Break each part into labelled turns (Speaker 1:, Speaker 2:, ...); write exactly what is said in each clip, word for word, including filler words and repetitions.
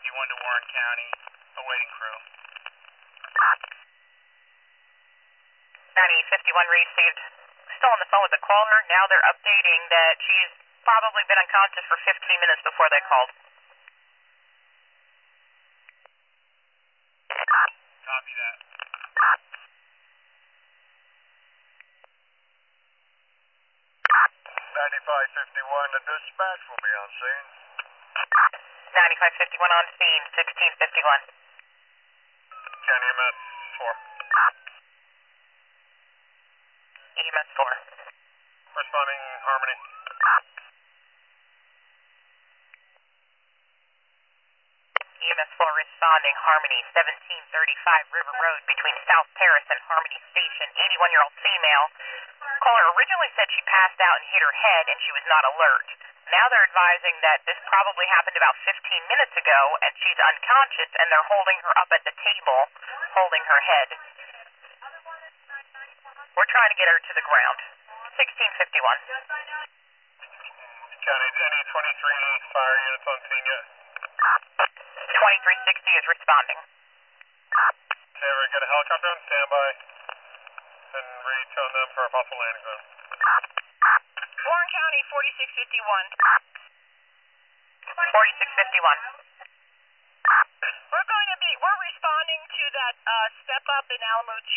Speaker 1: fifty-one to Warren County, awaiting crew.
Speaker 2: ninety fifty-one received. Still on the phone with the caller. Now they're updating that she's probably been unconscious for fifteen minutes before they called.
Speaker 1: Copy that. ninety-five fifty-one, the dispatch will be on scene.
Speaker 2: ninety-five fifty-one on scene, sixteen fifty-one.
Speaker 1: County M S four.
Speaker 2: E M S four.
Speaker 1: Responding Harmony.
Speaker 2: E M S four responding Harmony, seventeen thirty-five River Road between South Terrace and Harmony Station, eighty-one-year-old female. Caller originally said she passed out and hit her head and she was not alert. Now they're advising that this probably happened about fifteen minutes ago and she's unconscious and they're holding her up at the table, holding her head. We're trying to get her to the ground. sixteen fifty-one.
Speaker 1: County, any twenty-three fire units on scene yet?
Speaker 2: twenty-three sixty is responding.
Speaker 1: Okay, we're going to get a helicopter on standby and retone them for a possible landing zone.
Speaker 2: Warren County, forty-six fifty-one. forty-six fifty-one. We're going to be, we're responding to that uh, step up in Alamo G.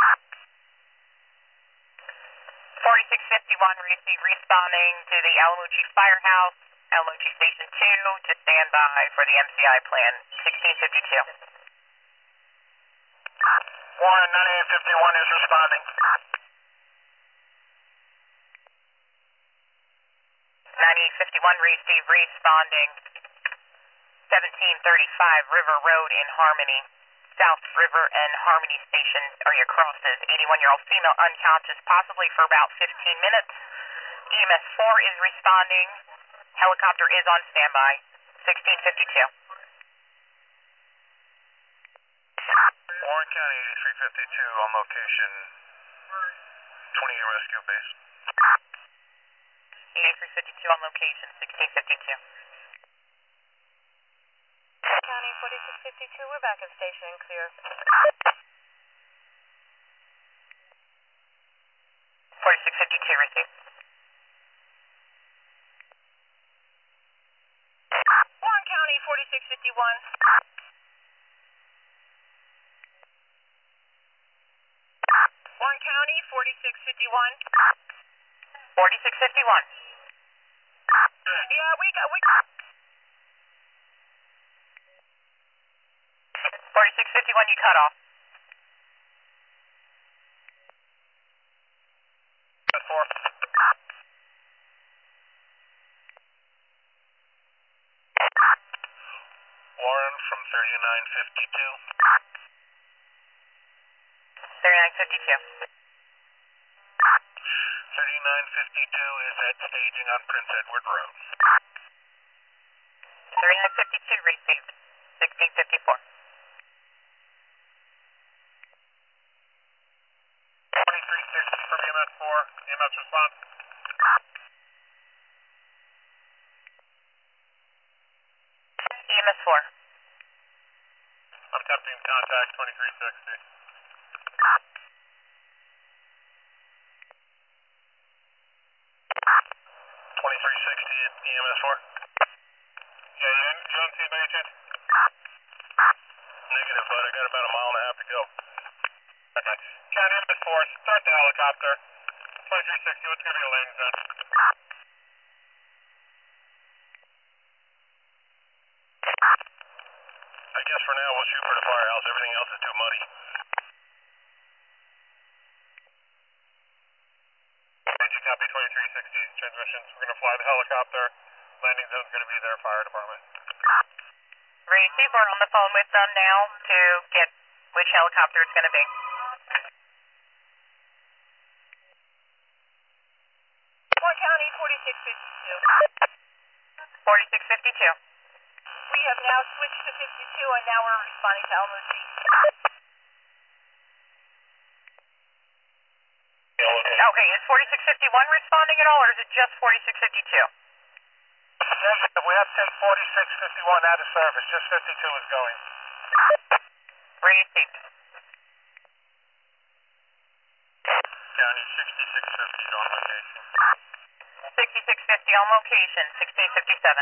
Speaker 2: forty-six fifty-one, receive responding to the Alamo G Firehouse, Alamo G Station two, to stand by for the M C I plan, sixteen fifty-two.
Speaker 1: Warren, ninety-eight fifty-one is responding.
Speaker 2: ninety-eight fifty-one, receive responding, seventeen thirty-five River Road in Harmony. South River and Harmony Station are your crosses. eighty-one-year-old female unconscious, possibly for about fifteen minutes. E M S four is responding. Helicopter is on standby. sixteen fifty-two.
Speaker 1: Warren County, eighty-three fifty-two on location, twenty rescue base.
Speaker 2: eighty-three fifty-two on location, sixteen fifty-two.
Speaker 3: County, forty-six fifty-two, we're back at station and clear.
Speaker 2: forty-six fifty-two, received. Warren County, forty-six fifty-one. Warren County, forty-six fifty-one. forty-six fifty-one. Yeah, we got, we forty-six fifty-one, you cut off.
Speaker 1: four. Warren from thirty-nine fifty-two.
Speaker 2: thirty-nine fifty-two.
Speaker 1: thirty-nine fifty-two is at staging on Prince Edward Road.
Speaker 2: thirty-nine fifty-two, received. sixteen fifty-four.
Speaker 1: twenty-three sixty from E M S four. E M S response.
Speaker 2: E M S four.
Speaker 1: I'm attempting contact twenty-three sixty. twenty-three sixty at E M S four. Yeah, you, you on scene by any chance? Negative, but I got about a mile and a half to go. Okay. County M S four, start the helicopter. twenty-three sixty, what's going to be a landing zone? I guess for now we'll shoot for the firehouse. Everything else is too muddy. Did you copy twenty-three sixty transmissions? We're going to fly the helicopter. Landing zone's going to be there, fire department.
Speaker 2: Receive, we're on the phone with them now to get which helicopter it's going to be. Warren County, forty-six fifty-two. forty-six fifty-two. We have now switched to fifty-two and now we're responding to Alamo G. Okay, is forty-six fifty-one responding at all or is it just forty-six fifty-two?
Speaker 1: Yeah, yeah, we have to take forty-six fifty-one out of service. Just fifty-two is going.
Speaker 2: Received.
Speaker 1: County sixty-six fifty on location.
Speaker 2: sixty-six fifty on location, sixteen fifty-seven.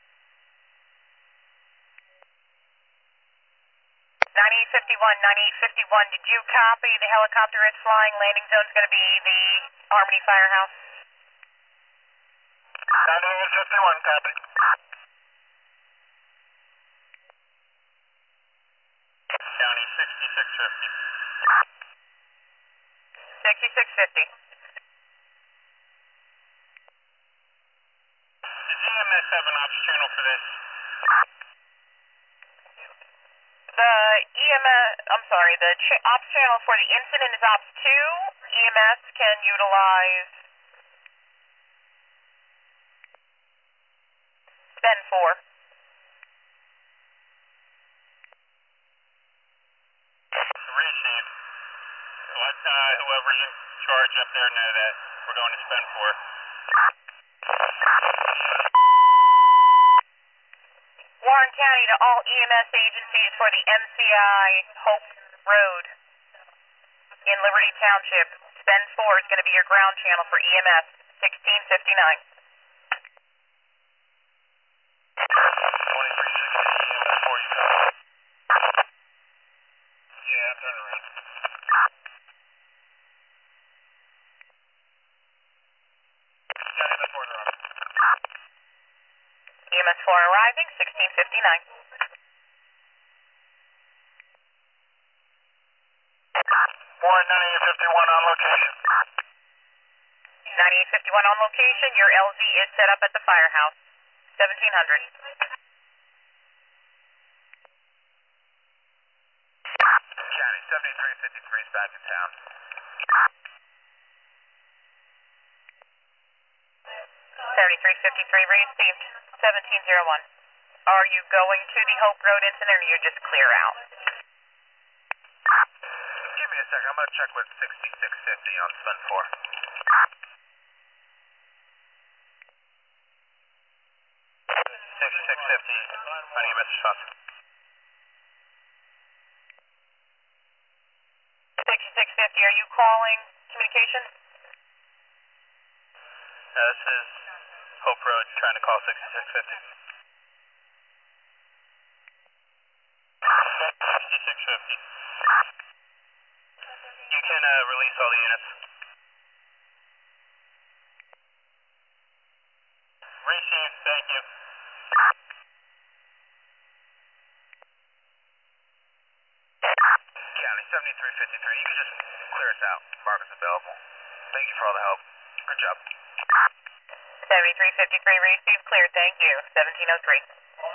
Speaker 2: ninety-eight fifty-one, ninety-eight fifty-one, did you copy? The helicopter is flying. Landing zone's going to be the Harmony Firehouse.
Speaker 1: ninety-eight fifty-one, copy. County sixty-six fifty.
Speaker 2: sixty-six fifty.
Speaker 1: Does E M S have an ops channel for this?
Speaker 2: The E M S, I'm sorry, the ch- ops channel for the incident is ops two. E M S can utilize Spend four.
Speaker 1: Receive. Let uh, whoever's in charge up there know that we're going to Spend four.
Speaker 2: Warren County to all E M S agencies for the M C I Hope Road in Liberty Township. Spend four is going to be your ground channel for E M S, sixteen fifty-nine.
Speaker 1: twenty-three sixty, E M S four, you copy? Yeah, turn around. Yeah, E M S four is around.
Speaker 2: E M S four arriving, sixteen fifty-nine.
Speaker 1: Warren ninety-eight fifty-one on location.
Speaker 2: ninety-eight fifty-one on location. Your L Z is set up at the firehouse, seventeen hundred.
Speaker 1: County seventy-three fifty-three is back in town.
Speaker 2: seventy-three fifty-three received, seventeen oh one. Are you going to the Hope Road incident or you're just clear out?
Speaker 1: Give me a second, I'm going to check with sixty-six fifty on Spend four. sixty-six fifty on E M S response.
Speaker 2: sixty-six fifty, are you calling communication?
Speaker 1: Uh, this is Hope Road trying to call sixty-six fifty. sixty-six fifty. You can uh, release all the units. Receive, thank you. County seventy-three fifty-three, you can just clear us out. Mark is available. Thank you for all the help. Good job.
Speaker 2: seventy-three fifty-three received, clear, thank you, seventeen oh three.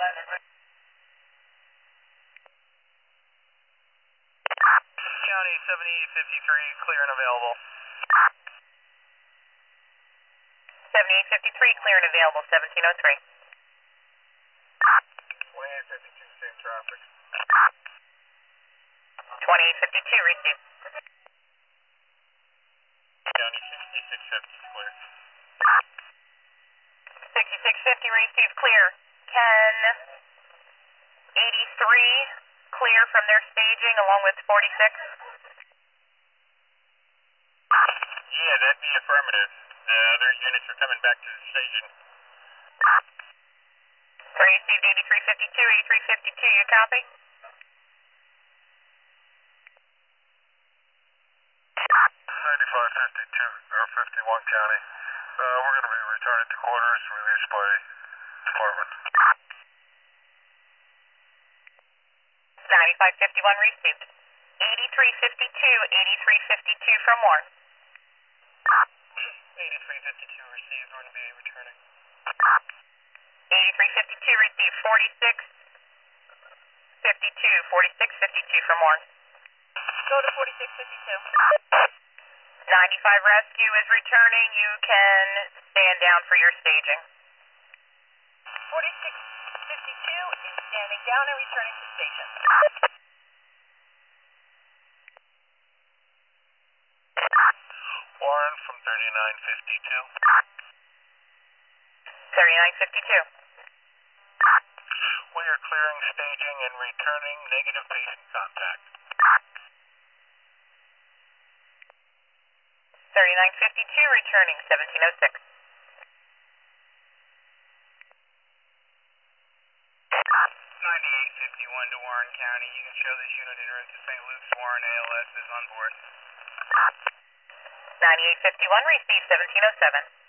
Speaker 1: County seventy-eight fifty-three, clear and available.
Speaker 2: seventy-eight fifty-three, clear and available, seventeen oh three.
Speaker 1: twenty-eight fifty-two, same traffic.
Speaker 2: twenty-eight fifty-two received.
Speaker 1: County sixty-six fifty, clear.
Speaker 2: sixty-six fifty received, clear. Can eighty-three clear from their staging along with forty-six?
Speaker 1: Yeah, that'd be affirmative. The other units are coming back to the station.
Speaker 2: Received eighty-three fifty-two, eighty-three fifty-two, you copy?
Speaker 1: ninety-five fifty-two, or fifty-one County. Uh, we're going to be returning to quarters released by department.
Speaker 2: ninety-five fifty-one received. eighty-three fifty-two, eighty-three fifty-two from Warren.
Speaker 1: eighty-three fifty-two received, we're going to be returning.
Speaker 2: eighty-three fifty-two received, forty-six fifty-two, forty-six fifty-two from Warren.
Speaker 3: Go to forty-six fifty-two.
Speaker 2: ninety-five rescue is returning. You can stand down for your staging.
Speaker 3: forty-six fifty-two is standing down and returning to station.
Speaker 1: Warren from thirty-nine fifty-two.
Speaker 2: thirty-nine fifty-two.
Speaker 1: We are clearing staging and returning negative patient contact.
Speaker 2: thirty-nine fifty-two, returning seventeen oh six.
Speaker 1: ninety-eight fifty-one to Warren County. You can show this unit en route to Saint Luke's. Warren A L S is on board.
Speaker 2: ninety-eight fifty-one, receive seventeen oh seven.